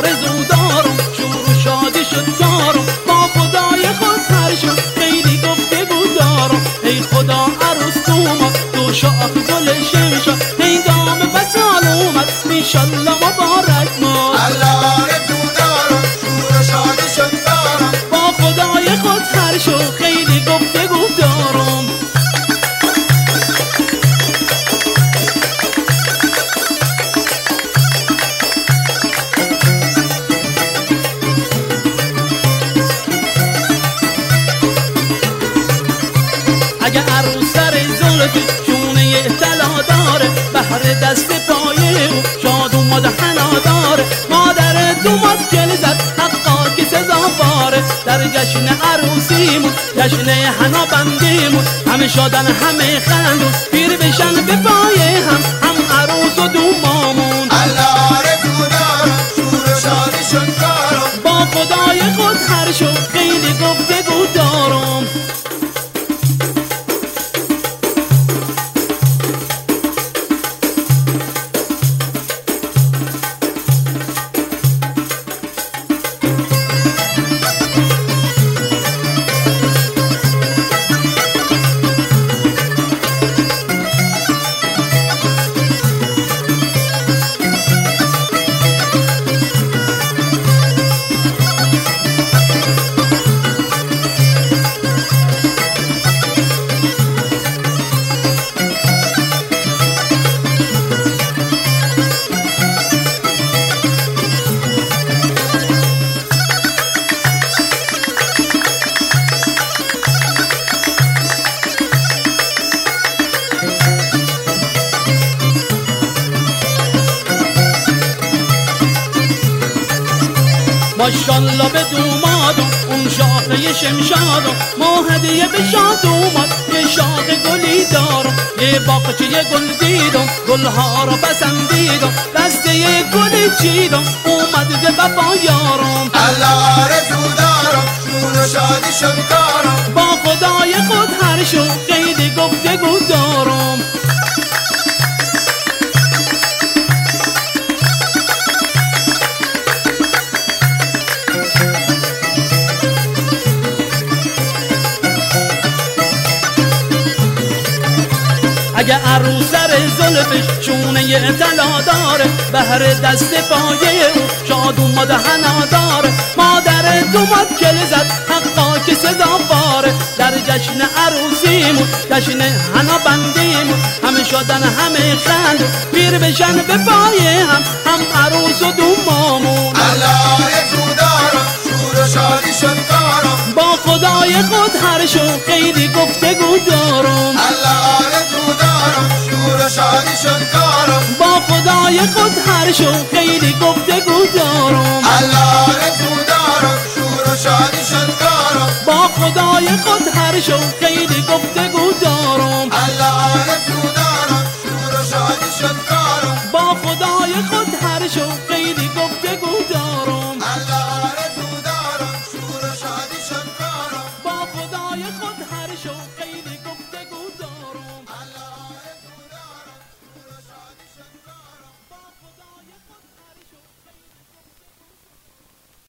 آرزو دارم، شور و شادی شد کارم، با خدای خود هر شد خیلی گفتگو دارم. ای خدا عروس اومد دو شاخ گل شمشاد، هنگام وصال اومد انشالله مبارک ماد. الله آرزو دارم، شور و شادی شد کارم، با خدای خود هر شد خیلی گفتگو دارم. اگه عروس سر زلفی شونه طلا داره، بهر دست پایه او شاد اومد حنا داره. مادر اومد گل زد حقا که سزاواره، در جشن عروسیمون جشن حنا بندیمون، همه شادن همه خندون پیر بشن به پایه هم عروس و دومامون. الله آرزو دارم، شور و شادی شد کارم، با خدای خود هر شو خیلی گفتگو دارم. ماشالله به دومادم اون شاخه شمشادم، ما هدیه به شاد اومد یه شاخه گلی دارم. یه باغچه گل دیدم گلها را پسندیدم، دسته یه گلی چیدم اومد به وفا یارم. الله آرزو دارم، شور و شادی شد کارم، با خدای خود هر شو خیلی گفتگو دارم. اگه عروس سر زلفش شونه طلا داره، بهر دست پایه او شاد اومد حنا داره. مادر اومد کل زد حقا که سزاواره، در جشن عروسیمون جشن حنا بندیمون، همه شادن همه خندون پیر بشن به پایه هم عروس و دومامون. الله آرزو دارم، شور و شادی شد کارم، با خدای خود هر شو خیلی گفتگو دارم. الله آرزو دارم، شور و شادی شد کارم، با خدای خود هر شو خیلی گفتگو دارم. الله آرزو دارم، شور و شادی شد کارم، با خدای خود هر شو خیلی گفتگو دارم. الله آرزو دارم، شور و شادی شد کارم، با خدای خود هر شو